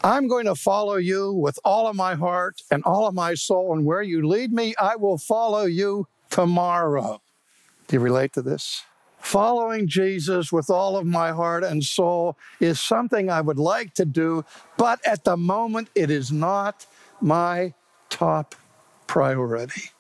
I'm going to follow you with all of my heart and all of my soul, and where you lead me, I will follow you tomorrow. Do you relate to this? Following Jesus with all of my heart and soul is something I would like to do, but at the moment, it is not my top priority.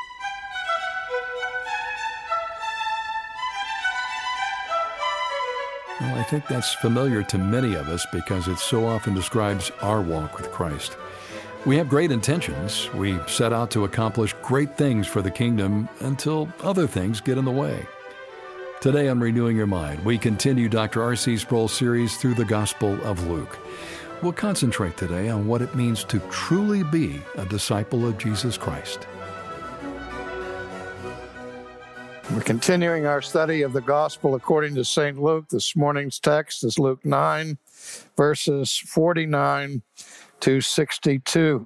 Well, I think that's familiar to many of us because it so often describes our walk with Christ. We have great intentions. We set out to accomplish great things for the kingdom until other things get in the way. Today on Renewing Your Mind, we continue Dr. R.C. Sproul's series through the Gospel of Luke. We'll concentrate today on what it means to truly be a disciple of Jesus Christ. We're continuing our study of the Gospel according to St. Luke. This morning's text is Luke 9, verses 49 to 62.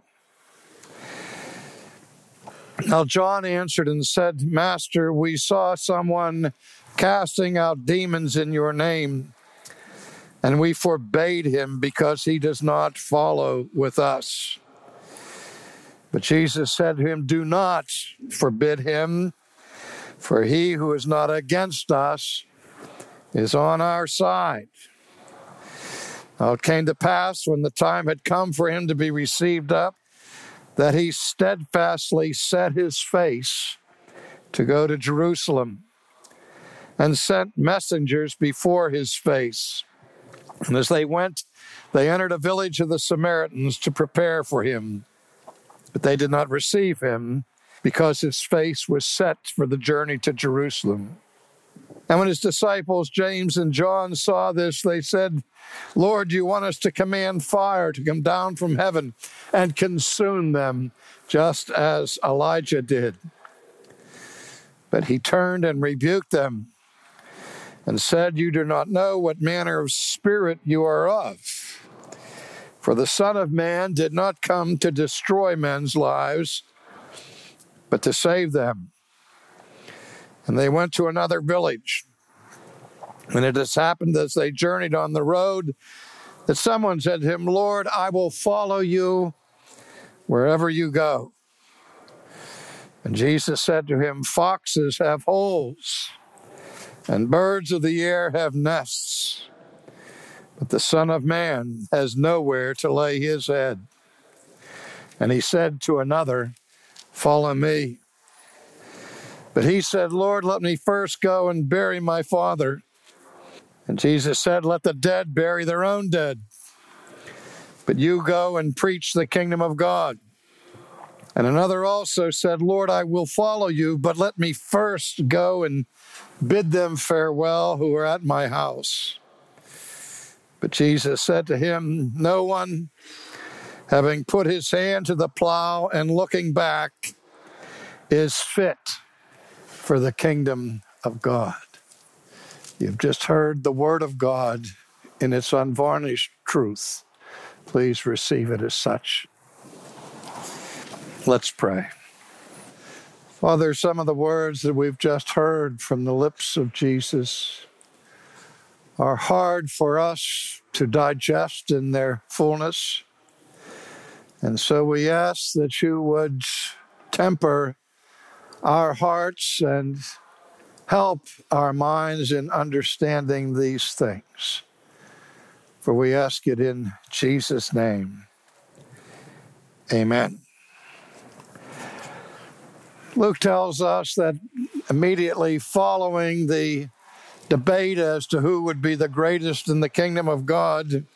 Now John answered and said, Master, we saw someone casting out demons in your name, and we forbade him because he does not follow with us. But Jesus said to him, Do not forbid him, for he who is not against us is on our side. Now it came to pass, when the time had come for him to be received up, that he steadfastly set his face to go to Jerusalem, and sent messengers before his face. And as they went, they entered a village of the Samaritans to prepare for him. But they did not receive him, because his face was set for the journey to Jerusalem. And when his disciples, James and John, saw this, they said, Lord, do you want us to command fire to come down from heaven and consume them, just as Elijah did? But he turned and rebuked them and said, You do not know what manner of spirit you are of. For the Son of Man did not come to destroy men's lives, but to save them. And they went to another village. And it has happened as they journeyed on the road that someone said to him, Lord, I will follow you wherever you go. And Jesus said to him, Foxes have holes, and birds of the air have nests, but the Son of Man has nowhere to lay his head. And he said to another, Follow me. But he said, Lord, let me first go and bury my father. And Jesus said, Let the dead bury their own dead. But you go and preach the kingdom of God. And another also said, Lord, I will follow you, but let me first go and bid them farewell who are at my house. But Jesus said to him, No one, having put his hand to the plow and looking back, is fit for the kingdom of God. You've just heard the word of God in its unvarnished truth. Please receive it as such. Let's pray. Father, some of the words that we've just heard from the lips of Jesus are hard for us to digest in their fullness. And so we ask that you would temper our hearts and help our minds in understanding these things. For we ask it in Jesus' name. Amen. Luke tells us that immediately following the debate as to who would be the greatest in the kingdom of God,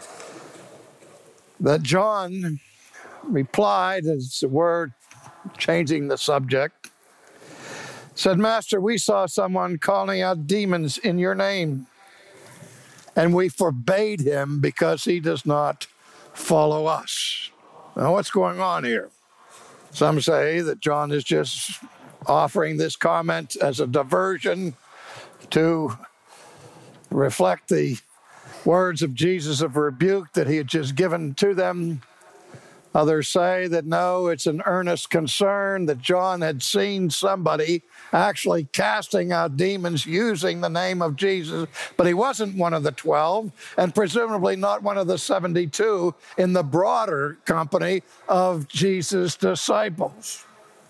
that John replied, as it were, changing the subject, said, Master, we saw someone calling out demons in your name, and we forbade him because he does not follow us. Now, what's going on here? Some say that John is just offering this comment as a diversion to reflect the words of Jesus of rebuke that he had just given to them. Others say that no, it's an earnest concern that John had seen somebody actually casting out demons using the name of Jesus, but he wasn't one of the 12, and presumably not one of the 72 in the broader company of Jesus' disciples.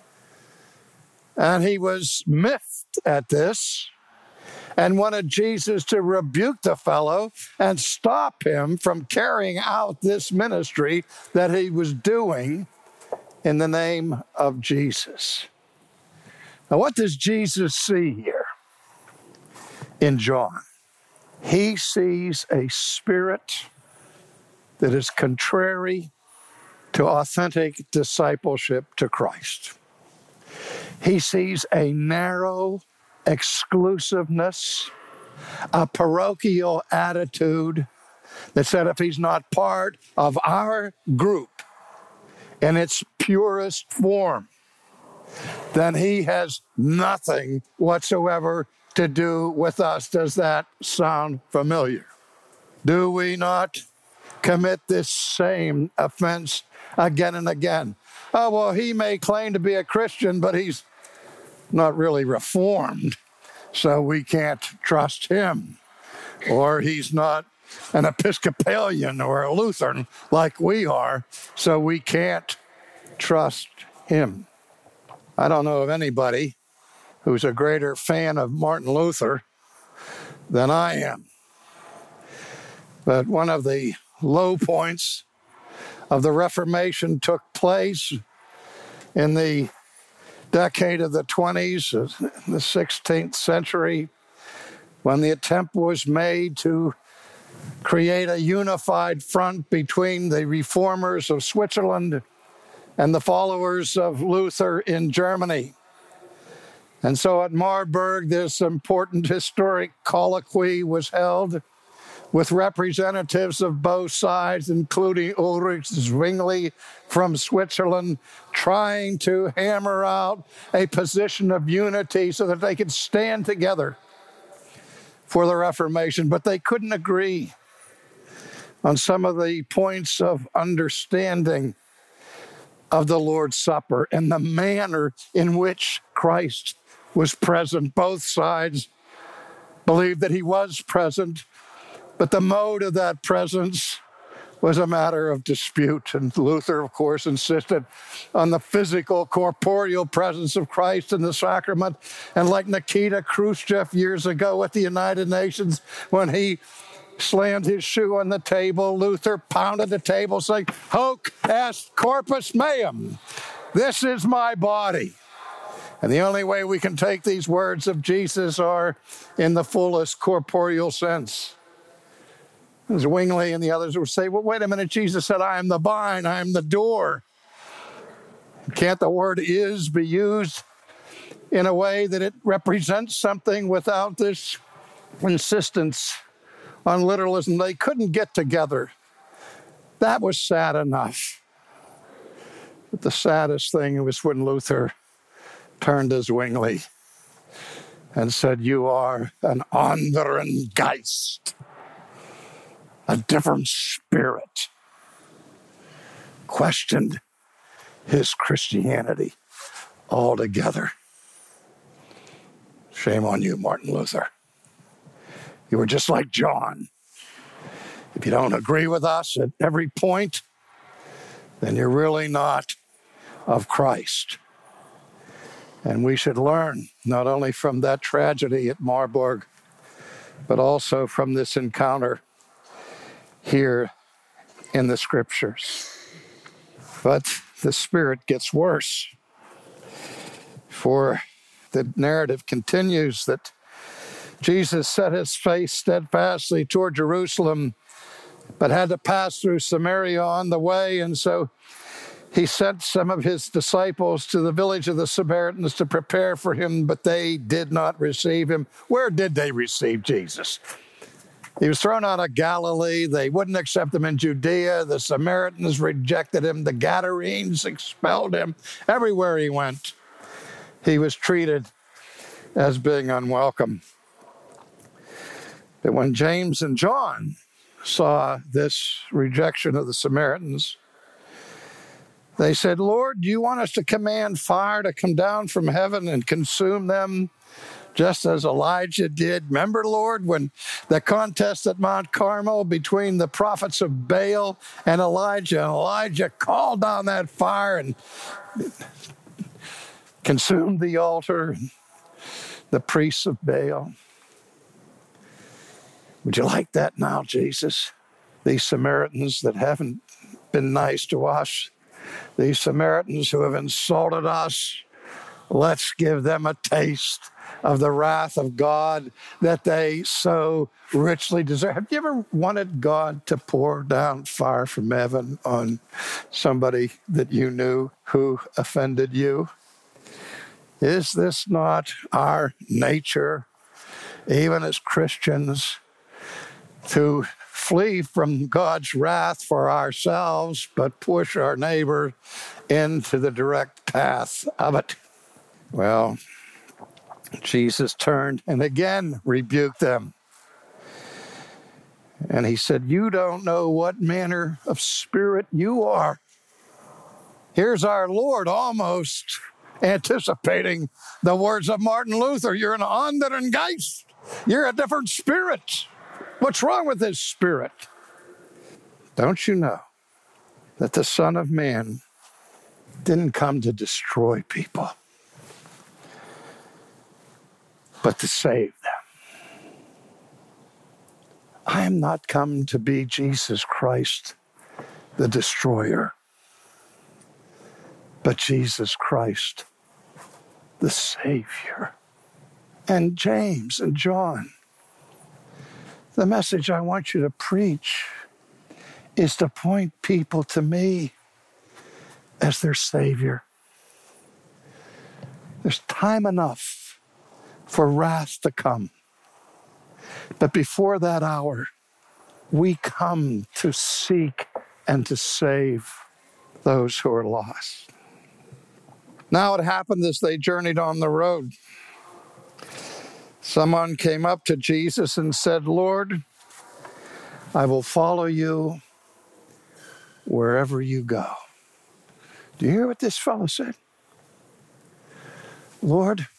And he was miffed at this and wanted Jesus to rebuke the fellow and stop him from carrying out this ministry that he was doing in the name of Jesus. Now, what does Jesus see here in John? He sees a spirit that is contrary to authentic discipleship to Christ. He sees a narrow exclusiveness, a parochial attitude that said if he's not part of our group in its purest form, then he has nothing whatsoever to do with us. Does that sound familiar? Do we not commit this same offense again and again? Oh, well, he may claim to be a Christian, but he's not really reformed, so we can't trust him. Or he's not an Episcopalian or a Lutheran like we are, so we can't trust him. I don't know of anybody who's a greater fan of Martin Luther than I am. But one of the low points of the Reformation took place in the decade of the 20s, the 16th century, when the attempt was made to create a unified front between the reformers of Switzerland and the followers of Luther in Germany. And so at Marburg, this important historic colloquy was held with representatives of both sides, including Ulrich Zwingli from Switzerland, trying to hammer out a position of unity so that they could stand together for the Reformation. But they couldn't agree on some of the points of understanding of the Lord's Supper and the manner in which Christ was present. Both sides believed that he was present, but the mode of that presence was a matter of dispute. And Luther, of course, insisted on the physical, corporeal presence of Christ in the sacrament. And like Nikita Khrushchev years ago at the United Nations, when he slammed his shoe on the table, Luther pounded the table saying, "Hoc est corpus meum. This is my body." And the only way we can take these words of Jesus are in the fullest corporeal sense. Zwingli and the others would say, well, wait a minute, Jesus said, I am the vine, I am the door. Can't the word is be used in a way that it represents something without this insistence on literalism? They couldn't get together. That was sad enough. But the saddest thing was when Luther turned to Zwingli and said, you are an anderen Geist, a different spirit. Questioned his Christianity altogether. Shame on you, Martin Luther. You were just like John. If you don't agree with us at every point, then you're really not of Christ. And we should learn not only from that tragedy at Marburg, but also from this encounter here in the Scriptures. But the spirit gets worse. For the narrative continues that Jesus set his face steadfastly toward Jerusalem, but had to pass through Samaria on the way, and so he sent some of his disciples to the village of the Samaritans to prepare for him, but they did not receive him. Where did they receive Jesus? He was thrown out of Galilee. They wouldn't accept him in Judea. The Samaritans rejected him. The Gadarenes expelled him. Everywhere he went, he was treated as being unwelcome. But when James and John saw this rejection of the Samaritans, They said, Lord, do you want us to command fire to come down from heaven and consume them just as Elijah did? Remember, Lord, when the contest at Mount Carmel between the prophets of Baal and Elijah called down that fire and consumed the altar and the priests of Baal. Would you like that now, Jesus? These Samaritans that haven't been nice to us, these Samaritans who have insulted us, let's give them a taste of the wrath of God that they so richly deserve. Have you ever wanted God to pour down fire from heaven on somebody that you knew who offended you? Is this not our nature, even as Christians, to flee from God's wrath for ourselves, but push our neighbor into the direct path of it? Well, Jesus turned and again rebuked them. And he said, you don't know what manner of spirit you are. Here's our Lord almost anticipating the words of Martin Luther. You're an anderen Geist. You're a different spirit. What's wrong with this spirit? Don't you know that the Son of Man didn't come to destroy people, but to save them? I am not come to be Jesus Christ, the destroyer, but Jesus Christ, the Savior. And James and John, the message I want you to preach is to point people to me as their Savior. There's time enough for wrath to come. But before that hour, we come to seek and to save those who are lost. Now it happened as they journeyed on the road. Someone came up to Jesus and said, Lord, I will follow you wherever you go. Do you hear what this fellow said? Lord,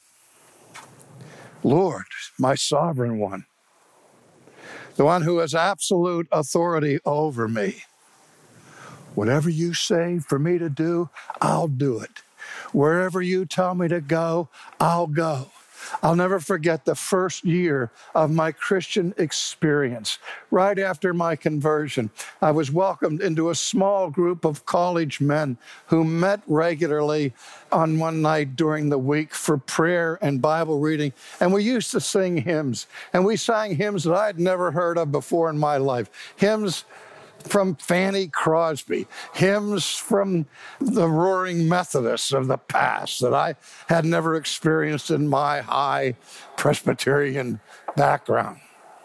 my sovereign one, the one who has absolute authority over me. Whatever you say for me to do, I'll do it. Wherever you tell me to go, I'll go. I'll never forget the first year of my Christian experience. Right after my conversion, I was welcomed into a small group of college men who met regularly on one night during the week for prayer and Bible reading. And we used to sing hymns. And we sang hymns that I'd never heard of before in my life. Hymns from Fanny Crosby, hymns from the Roaring Methodists of the past that I had never experienced in my high Presbyterian background.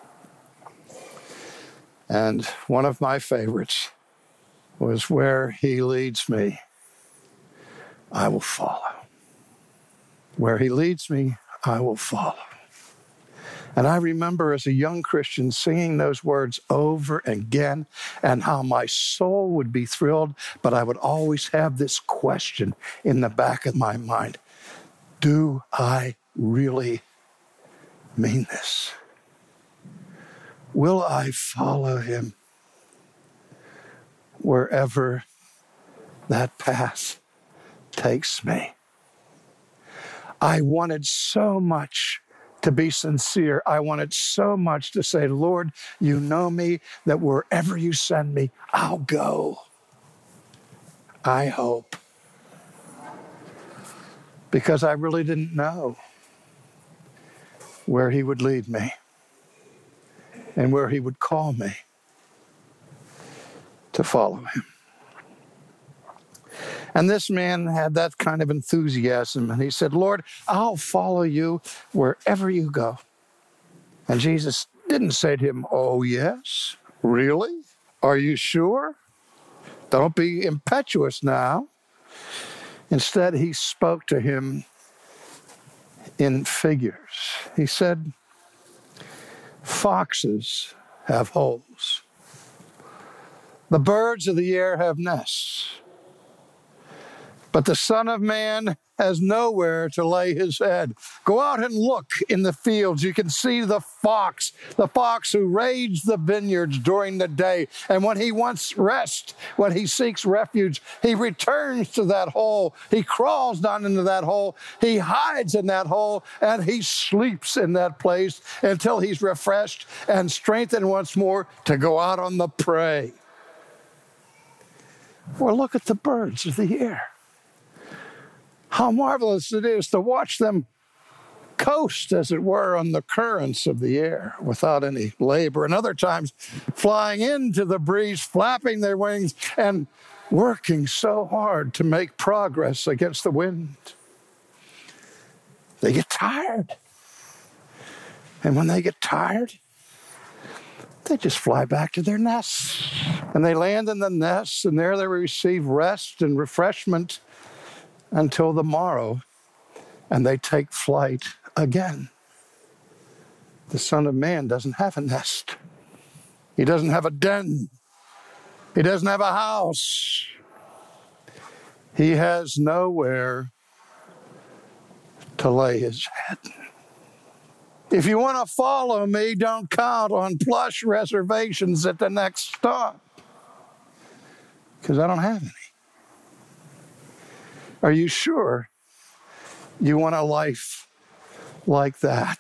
And one of my favorites was Where He Leads Me, I Will Follow. Where He leads me, I will follow. And I remember as a young Christian singing those words over and again, and how my soul would be thrilled, but I would always have this question in the back of my mind. Do I really mean this? Will I follow him wherever that path takes me? I wanted so much to be sincere. I wanted so much to say, Lord, you know me, that wherever you send me, I'll go. I hope. Because I really didn't know where he would lead me and where he would call me to follow him. And this man had that kind of enthusiasm. And he said, Lord, I'll follow you wherever you go. And Jesus didn't say to him, oh, yes? Really? Are you sure? Don't be impetuous now. Instead, he spoke to him in figures. He said, foxes have holes. The birds of the air have nests. But the Son of Man has nowhere to lay his head. Go out and look in the fields. You can see the fox who raids the vineyards during the day. And when he wants rest, when he seeks refuge, he returns to that hole. He crawls down into that hole. He hides in that hole, and he sleeps in that place until he's refreshed and strengthened once more to go out on the prey. Or look at the birds of the air. How marvelous it is to watch them coast, as it were, on the currents of the air without any labor. And other times flying into the breeze, flapping their wings, and working so hard to make progress against the wind. They get tired. And when they get tired, they just fly back to their nests. And they land in the nests, and there they receive rest and refreshment until the morrow, and they take flight again. The Son of Man doesn't have a nest. He doesn't have a den. He doesn't have a house. He has nowhere to lay his head. If you want to follow me, don't count on plush reservations at the next stop, because I don't have any. Are you sure you want a life like that?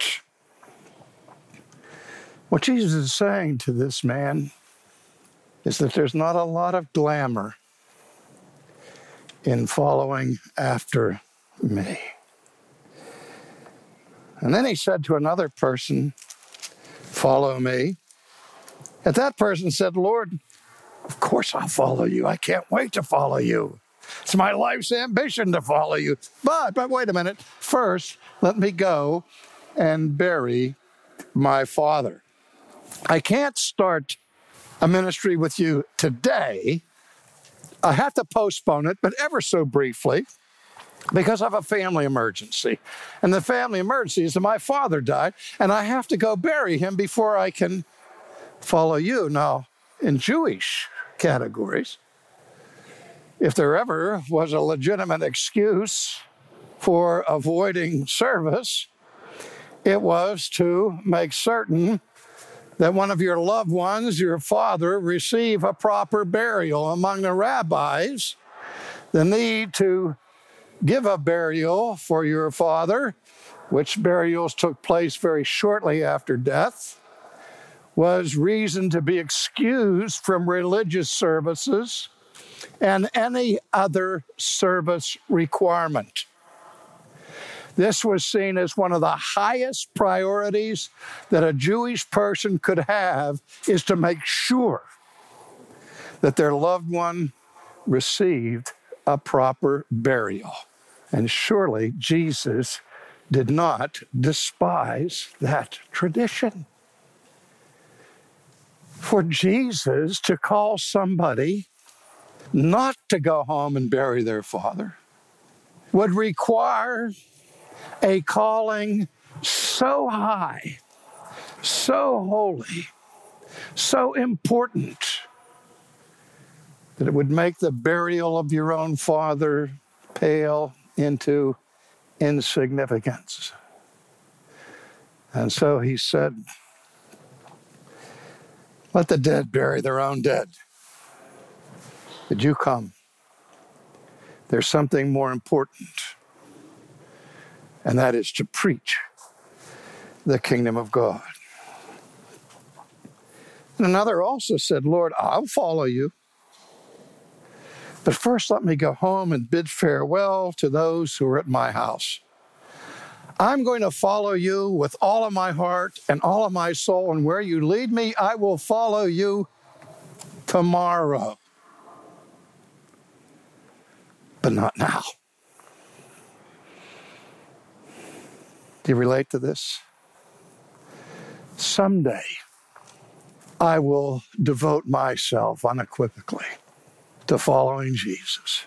What Jesus is saying to this man is that there's not a lot of glamour in following after me. And then he said to another person, "Follow me." And that person said, "Lord, of course I'll follow you. I can't wait to follow you. It's my life's ambition to follow you. But wait a minute. First, let me go and bury my father. I can't start a ministry with you today. I have to postpone it, but ever so briefly, because of a family emergency. And the family emergency is that my father died, and I have to go bury him before I can follow you." Now, in Jewish categories, if there ever was a legitimate excuse for avoiding service, it was to make certain that one of your loved ones, your father, receive a proper burial. Among the rabbis, the need to give a burial for your father, which burials took place very shortly after death, was reason to be excused from religious services and any other service requirement. This was seen as one of the highest priorities that a Jewish person could have, is to make sure that their loved one received a proper burial. And surely Jesus did not despise that tradition. For Jesus to call somebody not to go home and bury their father would require a calling so high, so holy, so important, that it would make the burial of your own father pale into insignificance. And so he said, "Let the dead bury their own dead. Did you come? There's something more important, and that is to preach the kingdom of God." And another also said, "Lord, I'll follow you. But first let me go home and bid farewell to those who are at my house. I'm going to follow you with all of my heart and all of my soul, and where you lead me, I will follow you tomorrow. But not now." Do you relate to this? Someday, I will devote myself unequivocally to following Jesus.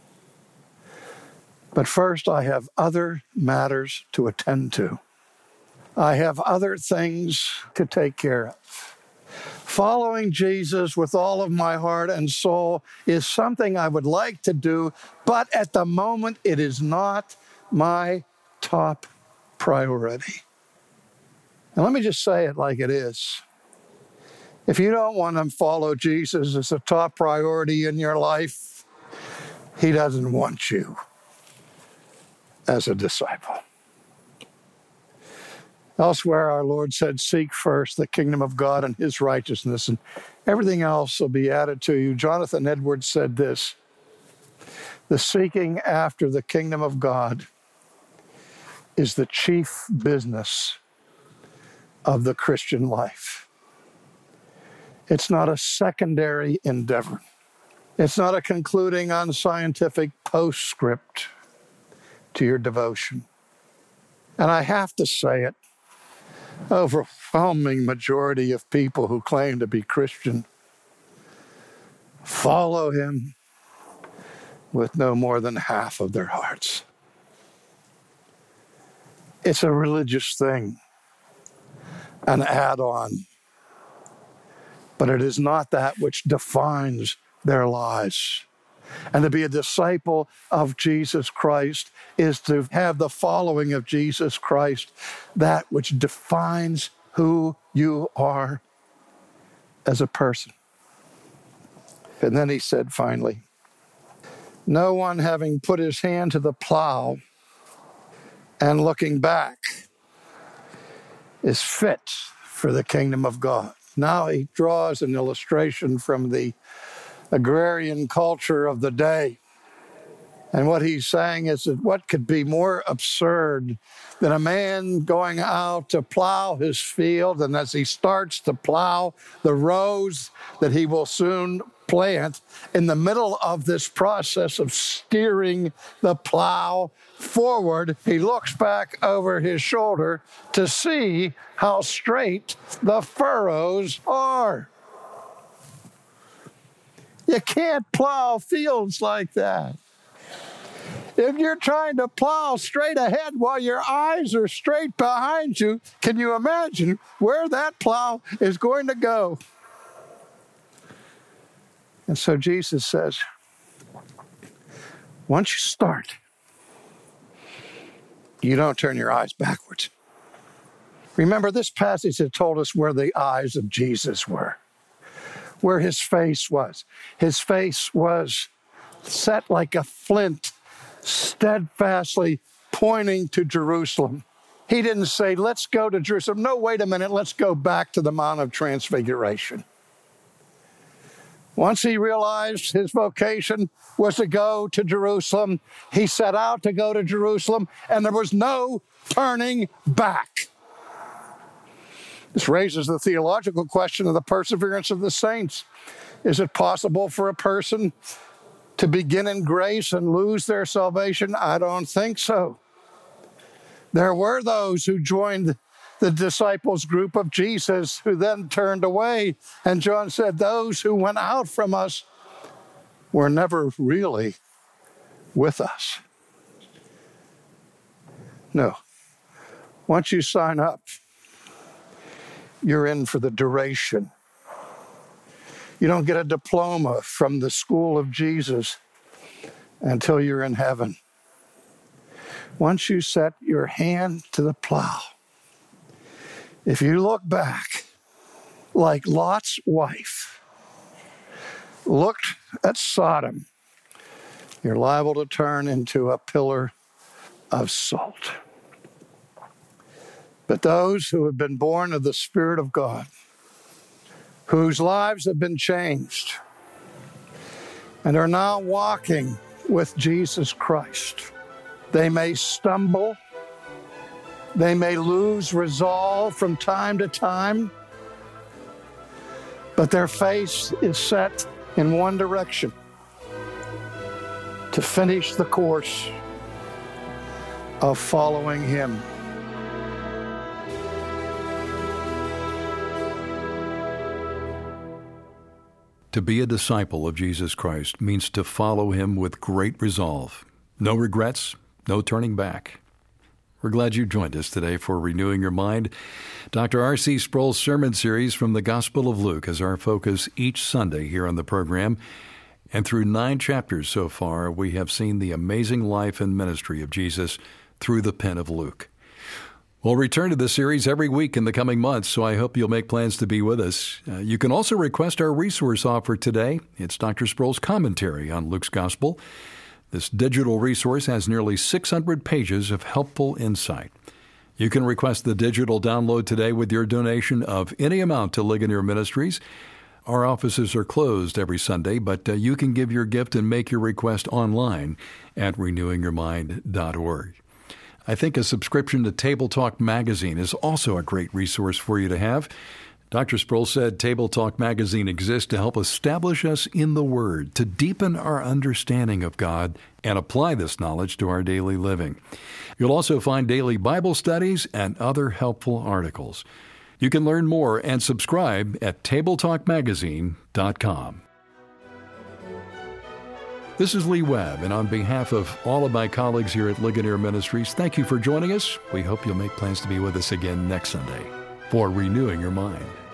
But first, I have other matters to attend to. I have other things to take care of. Following Jesus with all of my heart and soul is something I would like to do, but at the moment it is not my top priority. And let me just say it like it is. If you don't want to follow Jesus as a top priority in your life, he doesn't want you as a disciple. Elsewhere, our Lord said, seek first the kingdom of God and his righteousness, and everything else will be added to you. Jonathan Edwards said this, the seeking after the kingdom of God is the chief business of the Christian life. It's not a secondary endeavor. It's not a concluding unscientific postscript to your devotion. And I have to say it, overwhelming majority of people who claim to be Christian follow him with no more than half of their hearts. It's a religious thing, an add-on, but it is not that which defines their lives. And to be a disciple of Jesus Christ is to have the following of Jesus Christ, that which defines who you are as a person. And then he said finally, no one having put his hand to the plow and looking back is fit for the kingdom of God. Now he draws an illustration from the agrarian culture of the day. And what he's saying is that what could be more absurd than a man going out to plow his field, and as he starts to plow the rows that he will soon plant, in the middle of this process of steering the plow forward, he looks back over his shoulder to see how straight the furrows are. You can't plow fields like that. If you're trying to plow straight ahead while your eyes are straight behind you, can you imagine where that plow is going to go? And so Jesus says, once you start, you don't turn your eyes backwards. Remember, this passage had told us where the eyes of Jesus were, where his face was. His face was set like a flint, steadfastly pointing to Jerusalem. He didn't say, let's go to Jerusalem. No, wait a minute, let's go back to the Mount of Transfiguration. Once he realized his vocation was to go to Jerusalem, he set out to go to Jerusalem, and there was no turning back. This raises the theological question of the perseverance of the saints. Is it possible for a person to begin in grace and lose their salvation? I don't think so. There were those who joined the disciples group of Jesus who then turned away. And John said, those who went out from us were never really with us. No. Once you sign up, you're in for the duration. You don't get a diploma from the school of Jesus until you're in heaven. Once you set your hand to the plow, if you look back like Lot's wife looked at Sodom, you're liable to turn into a pillar of salt. But those who have been born of the Spirit of God, whose lives have been changed and are now walking with Jesus Christ, they may stumble, they may lose resolve from time to time, but their face is set in one direction, to finish the course of following him. To be a disciple of Jesus Christ means to follow him with great resolve. No regrets, no turning back. We're glad you joined us today for Renewing Your Mind. Dr. R.C. Sproul's sermon series from the Gospel of Luke is our focus each Sunday here on the program. And through 9 chapters so far, we have seen the amazing life and ministry of Jesus through the pen of Luke. We'll return to this series every week in the coming months, so I hope you'll make plans to be with us. You can also request our resource offer today. It's Dr. Sproul's commentary on Luke's Gospel. This digital resource has nearly 600 pages of helpful insight. You can request the digital download today with your donation of any amount to Ligonier Ministries. Our offices are closed every Sunday, but you can give your gift and make your request online at renewingyourmind.org. I think a subscription to Table Talk Magazine is also a great resource for you to have. Dr. Sproul said Table Talk Magazine exists to help establish us in the Word, to deepen our understanding of God and apply this knowledge to our daily living. You'll also find daily Bible studies and other helpful articles. You can learn more and subscribe at tabletalkmagazine.com. This is Lee Webb, and on behalf of all of my colleagues here at Ligonier Ministries, thank you for joining us. We hope you'll make plans to be with us again next Sunday for Renewing Your Mind.